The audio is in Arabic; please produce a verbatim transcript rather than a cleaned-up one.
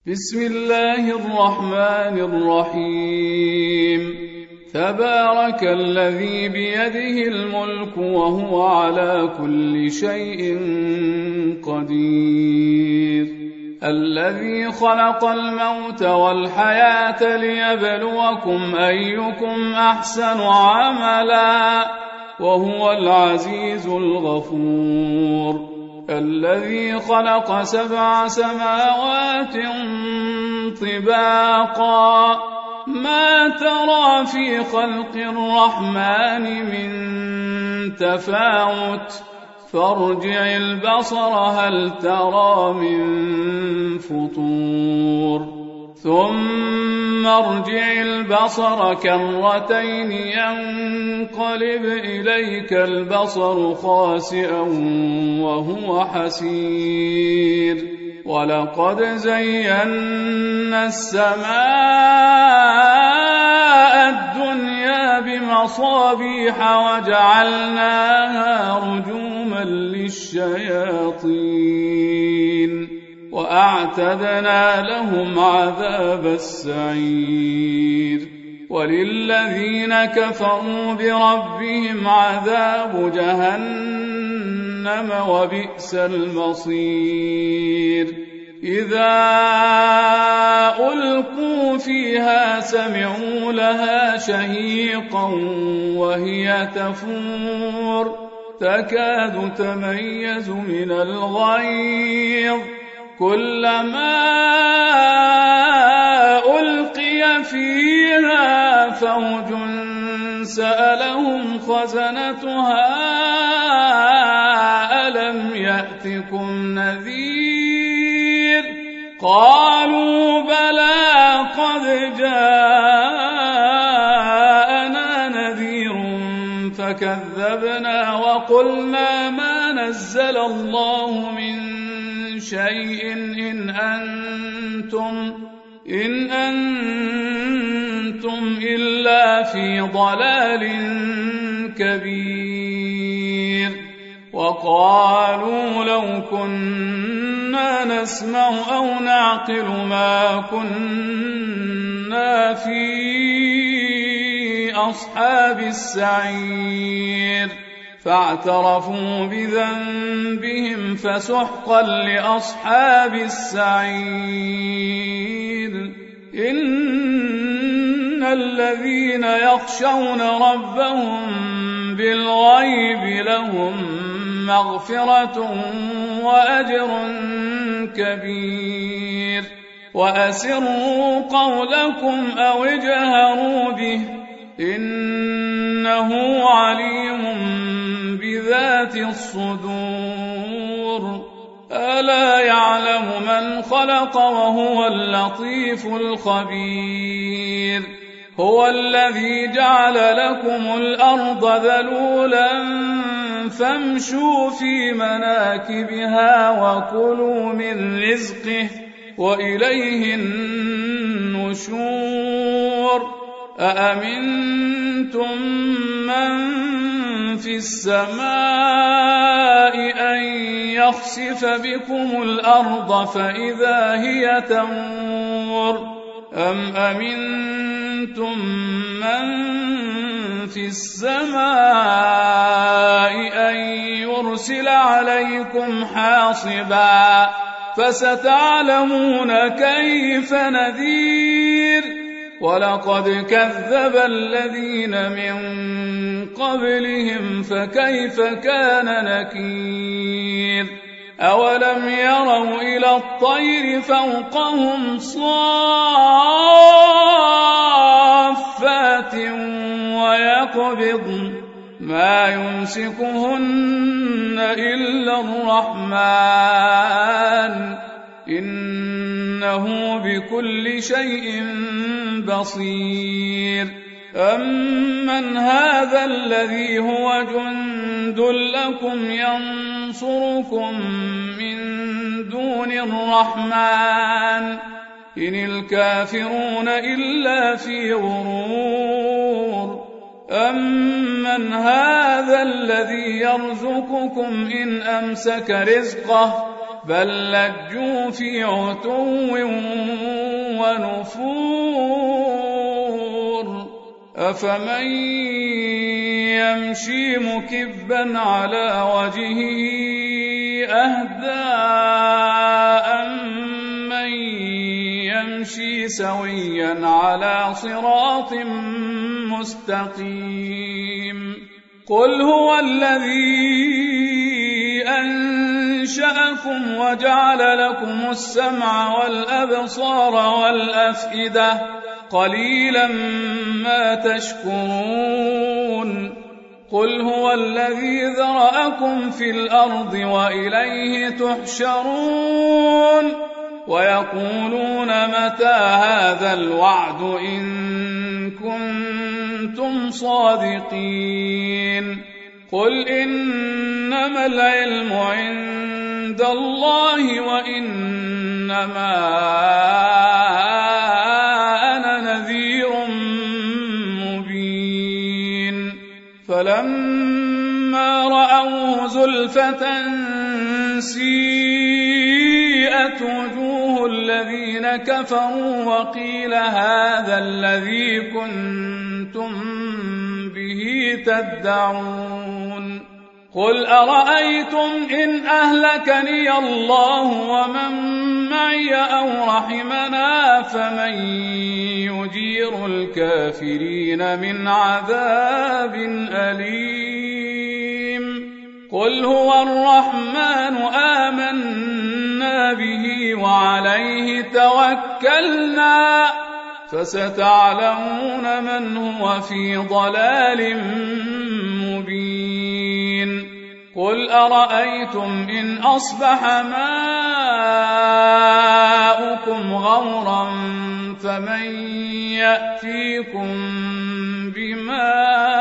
بسم الله الرحمن الرحيم تبارك الذي بيده الملك وهو على كل شيء قدير الذي خلق الموت والحياة ليبلوكم أيكم أحسن عملا وهو العزيز الغفور الذي خلق سبع سماوات طباقا ما ترى في خلق الرحمن من تفاوت فارجع البصر هل ترى من فطور ثم ارجع البصر كرتين ينقلب إليك البصر خاسئا وهو حسير ولقد زينا السماء الدنيا بمصابيح وجعلناها رجوما للشياطين وأعتدنا لهم عذاب السعير وللذين كفروا بربهم عذاب جهنم وبئس المصير إذا ألقوا فيها سمعوا لها شهيقا وهي تفور تكاد تميز من الغيظ كلما ألقي فيها فوج سألهم خزنتها ألم يأتكم نذير قالوا بلى قد جاءنا نذير فكذبنا وقلنا ما نزل الله من شيء إن أنتم إن أنتم إلا في ضلال كبير وقالوا لو كنا نسمع أو نعقل ما كنا في أصحاب السعير فاعترفوا بذنبهم فسحقا لأصحاب السعير إن الذين يخشون ربهم بالغيب لهم مغفرة وأجر كبير وأسروا قولكم أو اجهروا به إنه عليم بذات الصدور ألا يعلم من خلق وهو اللطيف الخبير هو الذي جعل لكم الأرض ذلولا فامشوا في مناكبها وكلوا من رزقه وإليه النشور أأمنتم من في السماء أن يخسف بكم الأرض فإذا هي تمور أم أمنتم من في السماء أن يرسل عليكم حاصبا فستعلمون كيف نذير ولقد كذب الذين من قبلهم فكيف كان نكير أولم يروا إلى الطير فوقهم صافات ويقبضن ما يمسكهن إلا الرحمن إنه بكل شيء بصير أمن هذا الذي هو جند لكم ينصركم من دون الرحمن إن الكافرون إلا في غرور أمن هذا الذي يرزقكم إن أمسك رزقه بل لجوا في عتو ونفور أفمن يمشي مكبا على وجهه أهدى أمن يمشي سويا على صراط مستقيم قل هو الذي أنشأكم وجعل لكم السمع والأبصار والأفئدة قليلا ما تشكرون قل هو الذي ذرأكم في الأرض وإليه تحشرون ويقولون متى هذا الوعد إن كنتم صادقين قل إنما العلم عند الله وإنما أنا نذير مبين فلما رأوه زلفة سيئت وجوه الذين كفروا وقيل هذا الذي كنتم به تدعون قل أرأيتم إن أهلكني الله ومن معي أو رحمنا فمن يجير الكافرين من عذاب أليم قل هو الرحمن آمنا به وعليه توكلنا فستعلمون من هو في ضلال مبين قل أرأيتم إن أصبح ماؤكم غورا فمن يأتيكم بماء